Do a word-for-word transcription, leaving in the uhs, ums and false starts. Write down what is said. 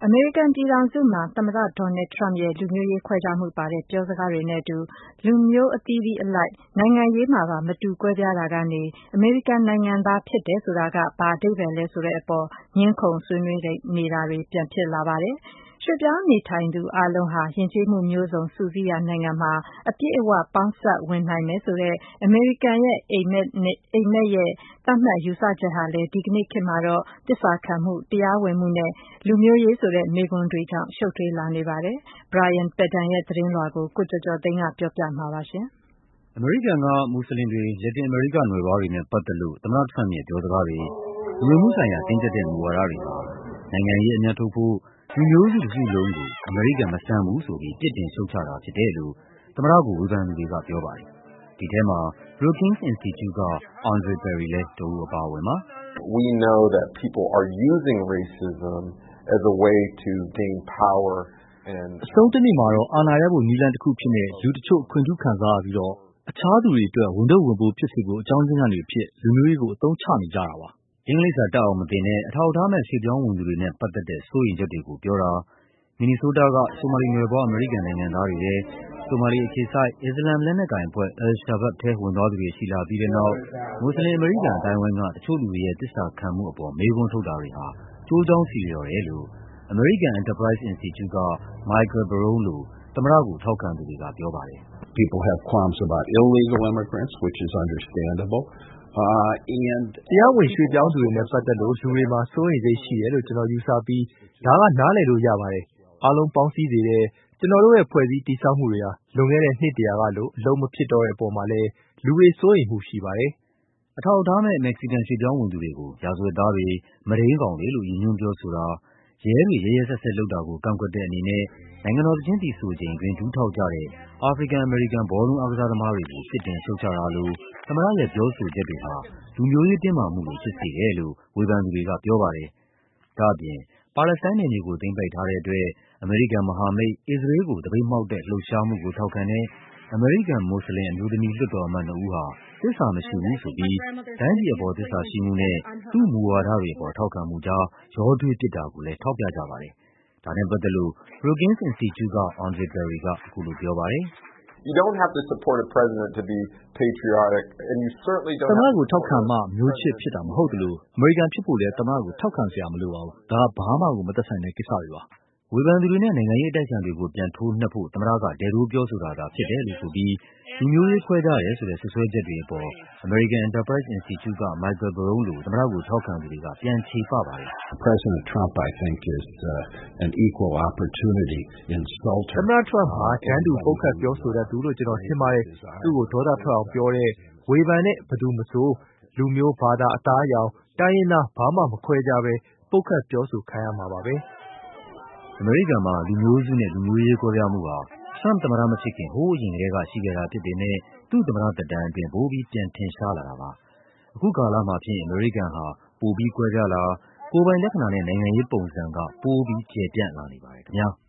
အမေရိကန်ပြည်ထောင်စုမှာသမ္မတ Donald Trump ရဲ့လူမျိုးရေးခွဲခြားမှုပါတဲ့ပြောစကားတွေနဲ့အတူလူမျိုးအသီးသီးအလိုက်နိုင်ငံရေးမှာပါမတူကွဲပြားတာကနေအမေရိကန်နိုင်ငံသားဖြစ်တယ်ဆိုတာကဘာအဓိပ္ပာယ်လဲဆိုတဲ့အပေါ်ငြင်းခုန်ဆွေးနွေးနေတာတွေပြန်ဖြစ်လာပါတယ်။ရွှေ့ပြောင်းနေထိုင်သူအားလုံးဟာယဉ်ကျေးမှုမျိုးစုံစုစည်းရာနိုင်ငံမှာအပြည့်အဝပေါင်းစပ်ဝင်နိုင်မယ်ဆိုတဲ့အမေရိကန်ရဲ့အိပ်မက်အိပ်မက်ရဲ့သတ်မှတ်ယူဆချက်ဟာလည်းဒီကနေ့ခေတ်မှာတော့သစ္စာခံမှုတရားဝင်မှုနဲ့လူမျိုးရေးဆိုတဲ့မေးခွန်းတွေကြောင့်ရှုပ်ထွေးလာနေပါတယ်။ Brian Padden ရဲ့သတင်းလွှာကိုကိုကျော်ကျော်သိန်းကပြောပြမှာပါရှင်။အမေရိကန်ကမွတ်စလင်တွေလက်တင်အမေရိကနွယ်ဖွားတွေနဲ့ပတ်သက်လို့သမ္မတ Trump ရဲ့ပြောစကားတွေလူဝင်မှုဆိုင်ရာတင်းကျပ်တဲ့မူဝါဒတွေဟာနိုင်ငံရေးအမြတ်ထုတ်ဖို့လူမျိုးစုတစ်ခုလုံးကိုအမေရိကန်မဆန်ဘူးဆိုပြီးပြစ်တင်ရှုတ်ချတာဖြစ်တယ်လို့သမ္မတကိုဝေဖန်သူတွေကပြောပါတယ်။ဒီထဲမှာ Brookings Institute က Andre Perry လည်းတဦးအပါအဝင်ပါ။ We know that people are using racism as a way to gain power and အဆုံးတနေ့မှာတော့အာဏာရဖို့နည်းလမ်းတစ်ခုဖြစ်နေလူတချို့ခွင့်ထူးခံစားရပြီးတော့အခြားသူတွေအတွက်ဝန်ထုတ်ဝန်ပိုးဖြစ်စေဖို့အကြောင်းရင်းကနေဖြစ်လူမျိုးရေးကိုအသုံးချနေကြတာပါ။အင်္ဂလိပ်စာတတ်အောင်မသင်တဲ့အထောက်အထားမဲ့ရွှေ့ပြောင်းဝင်သူတွေနဲ့ပတ်သက်တဲ့စိုးရိမ်ချက်တွေကိုပြောတာမင်နီဆိုးတားကဆိုမာလီနွယ်ဖွားအမေရိကန်နိုင်ငံသားတွေရဲ့ဆိုမာလီအခြေစိုက်အစ္စလာမ်လက်နက်ကိုင်အဖွဲ့ Al-Shabaab ထဲဝင်သွားသူတွေရှိလာပြီးတဲ့နောက်မွတ်စလင်အမေရိကန်အတိုင်းအဝိုင်းကတချို့လူတွေရဲ့သစ္စာခံမှုအပေါ်မေးခွန်းထုတ်တာတွေဟာကျိုးကြောင်းဆီလျော်တယ်လို့ American Enterprise Institute က Michael Barone လိုသမ္မတကိုထောက်ခံသူတွေကပြောပါတယ်။ People have qualms about illegal immigrants, which is understandable. Uh, and တရားဝင်ရွှေ့ပြောင်းသူတွေနဲ့ပတ်သက်လို့လူတွေမှာစိုးရိမ်စိတ်ရှိတယ်လို့ကျွန်တော်ယူဆပြီးဒါကနားလည်လို့ရပါတယ်။အားလုံးပေါင်းစည်းစေတဲ့ကျွန်တော်တို့ရဲ့ဖွဲ့စည်းတည်ဆောက်မှုတွေဟာလွန်ခဲ့တဲ့နှစ်တရာကလို့အလုံးမဖြစ်တော့တဲ့အပေါ်မှာလည်းလူတွေစိုးရိမ်မှုရှိပါတယ်။အထောက်အထားမဲ့မက္ကဆီကန်ရွှေ့ပြောင်းဝင်သူတွေကိုရာဇဝတ်သားတွေမုဒိန်းကောင်တွေလို့ရည်ညွှန်းပြောဆိုတာရဲတွေရဲရဲစက်စက်လုပ်တာကိုကန့်ကွက်တဲ့အနေနဲ့နိုင်ငံတော်သီချင်းသီဆိုချိန်တွင်ဒူးထောက်ကြတဲ့အာဖရိကန်အမေရိကန်ဘောလုံးအားကစားသမားတွေကိုပြစ်တင်ရှုတ်ချတာလို့သမ္မတရဲ့ပြောဆိုချက်တွေဟာလူမျိုးရေးတင်းမာမှုတွေဖြစ်စေတယ်လို့ဝေဖန်သူတွေကပြောပါတယ်။ဒါ့အပြင်ပါလက်စတိုင်းနယ်မြေကိုသိမ်းပိုက်ထားတဲ့အတွက်အမေရိကန်မဟာမိတ်အစ္စရေးကိုသပိတ်မှောက်တဲ့လှုပ်ရှားမှုကိုထောက်ခံတဲ့အမေရိကန်မွတ်စလင်အမျိုးသမီးလွှတ်တော်အမတ်နှစ်ဦးဟာသစ္စာမရှိဘူးဆိုပြီးတိုင်းပြည်အပေါ်သစ္စာရှိမှုနဲ့သူ့မူဝါဒတွေအပေါ်ထောက်ခံမှုကြားရောထွေးပစ်တာကိုလည်းထောက်ပြကြပါတယ်။ဒါနဲ့ပတ်သက်လို့ Brookings Institute က Andre Perry ကအခုလိုပြောပါတယ်။ You don't have to support a president to be patriotic and you certainly don't သမ္မတကိုထောက်ခံမှမျိုးချစ်ဖြစ်တာမဟုတ်တလို့အမေရိကန်ဖြစ်ဖို့လည်းသမ္မတကိုထောက်ခံစရာမလိုပါဘူး။ဒါကဘာမှကိုမသက်ဆိုင်တဲ့ကိစ္စတွေပါ။ဝေဖန်သူတွေနဲ့နိုင်ငံရေးအတိုက်အခံတွေကိုပြန်ထိုးနှက်ဖို့သမ္မတကဒဲရိုးပြောဆိုတာသာဖြစ်တယ်လို့ဆိုပြီးလူမျိုးရေးခွဲခြားတယ်ဆိုတဲ့စွပ်စွဲချက်တွေအပေါ် American Enterprise Institute က Michael Barone လိုသမ္မတကိုထောက်ခံသူတွေကပြန်ချေပပါတယ်။ President Trump I think is uh, an equal opportunity insulter. သမ္မတ Trump ဟာတန်းတူပုတ်ခတ်ပြောဆိုတတ်သူလို့ကျွန်တော်ထင်ပါတယ်။သူ့ကိုဒေါသထွက်အောင်ပြောတဲ့ဝေဖန်တဲ့ဘယ်သူမဆိုလူမျိုးဘာသာအသားအရောင်တိုင်းရင်းသားဘာမှမခွဲခြားပဲပုတ်ခတ်ပြောဆိုခံရမှာပါပဲ။အမေရိကန်မှာလူမျိုးစုနဲ့လူမျိုးရေးကွဲပြားမှုဟာ Trump သမ္မတမဖြစ်ခင်ဟိုးအရင်ကတည်းကရှိခဲ့တာဖြစ်ပေမဲ့သူ့သမ္မတသက်တမ်းအတွင်းပိုပြီးပြန်ထင်ရှားလာတာပါ။အခုကာလမှာဖြင့်အမေရိကန်ဟာပိုပြီးကွဲပြားလာကိုယ်ပိုင်လက္ခဏာနဲ့နိုင်ငံရေးပုံစံကပိုပြီးကျယ်ပြန့်လာနေပါတယ်ခင်ဗျာ။